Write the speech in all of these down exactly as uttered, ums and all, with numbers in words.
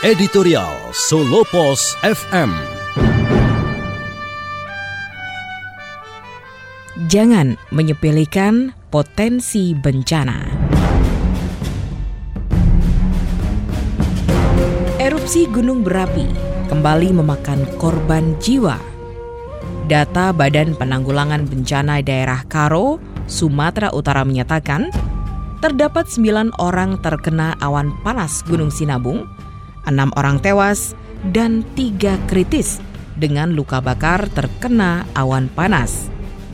Editorial Solo Pos F M. Jangan menyepelekan potensi bencana. Erupsi gunung berapi kembali memakan korban jiwa. Data Badan Penanggulangan Bencana Daerah Karo, Sumatera Utara menyatakan terdapat sembilan orang terkena awan panas Gunung Sinabung, enam orang tewas, dan tiga kritis dengan luka bakar terkena awan panas.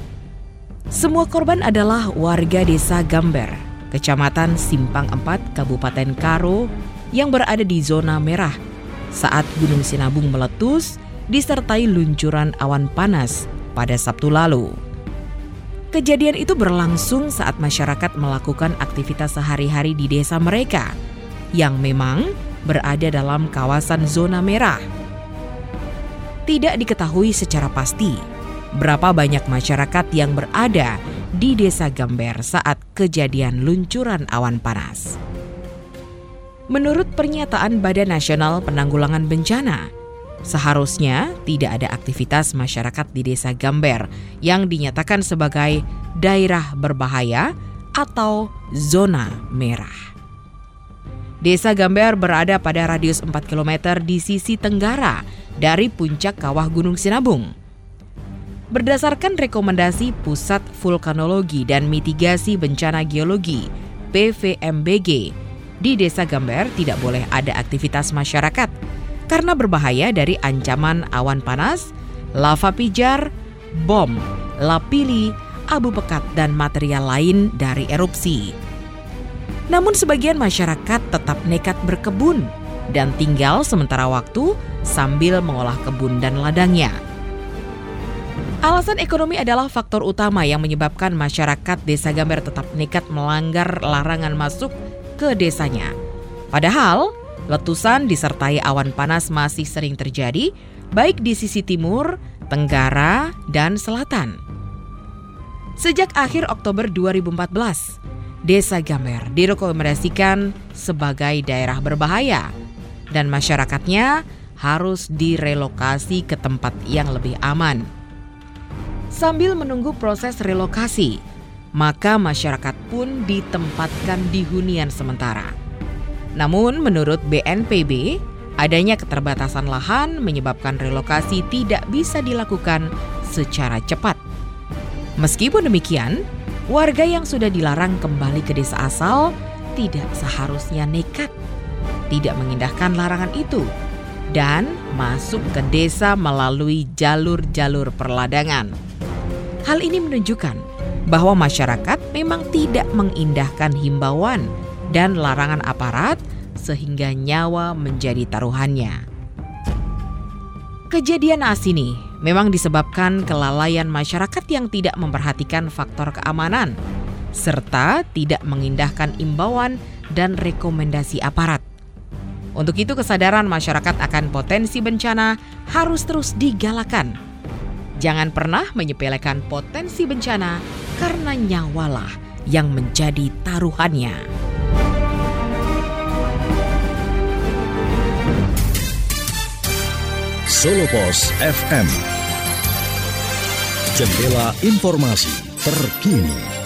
Semua korban adalah warga desa Gamber, Kecamatan Simpang Empat, Kabupaten Karo, yang berada di zona merah saat Gunung Sinabung meletus disertai luncuran awan panas pada Sabtu lalu. Kejadian itu berlangsung saat masyarakat melakukan aktivitas sehari-hari di desa mereka yang memang berada dalam kawasan zona merah. Tidak diketahui secara pasti berapa banyak masyarakat yang berada di desa Gamber saat kejadian luncuran awan panas. Menurut pernyataan Badan Nasional Penanggulangan Bencana, seharusnya tidak ada aktivitas masyarakat di desa Gamber yang dinyatakan sebagai daerah berbahaya atau zona merah. Desa Gamber berada pada radius empat kilometer di sisi tenggara dari puncak kawah Gunung Sinabung. Berdasarkan rekomendasi Pusat Vulkanologi dan Mitigasi Bencana Geologi P V M B G, di Desa Gamber tidak boleh ada aktivitas masyarakat karena berbahaya dari ancaman awan panas, lava pijar, bom, lapili, abu pekat, dan material lain dari erupsi. Namun sebagian masyarakat tetap nekat berkebun dan tinggal sementara waktu sambil mengolah kebun dan ladangnya. Alasan ekonomi adalah faktor utama yang menyebabkan masyarakat Desa Gamber tetap nekat melanggar larangan masuk ke desanya. Padahal, letusan disertai awan panas masih sering terjadi baik di sisi timur, tenggara, dan selatan. Sejak akhir Oktober dua ribu empat belas, Desa Gamber direkomendasikan sebagai daerah berbahaya dan masyarakatnya harus direlokasi ke tempat yang lebih aman. Sambil menunggu proses relokasi, maka masyarakat pun ditempatkan di hunian sementara. Namun menurut B N P B, adanya keterbatasan lahan menyebabkan relokasi tidak bisa dilakukan secara cepat. Meskipun demikian, warga yang sudah dilarang kembali ke desa asal tidak seharusnya nekat, tidak mengindahkan larangan itu, dan masuk ke desa melalui jalur-jalur perladangan. Hal ini menunjukkan bahwa masyarakat memang tidak mengindahkan himbauan dan larangan aparat sehingga nyawa menjadi taruhannya. Kejadian naas ini memang disebabkan kelalaian masyarakat yang tidak memperhatikan faktor keamanan serta tidak mengindahkan imbauan dan rekomendasi aparat. Untuk itu kesadaran masyarakat akan potensi bencana harus terus digalakan. Jangan pernah menyepelekan potensi bencana karena nyawalah yang menjadi taruhannya. Solo Pos F M. Jendela informasi terkini.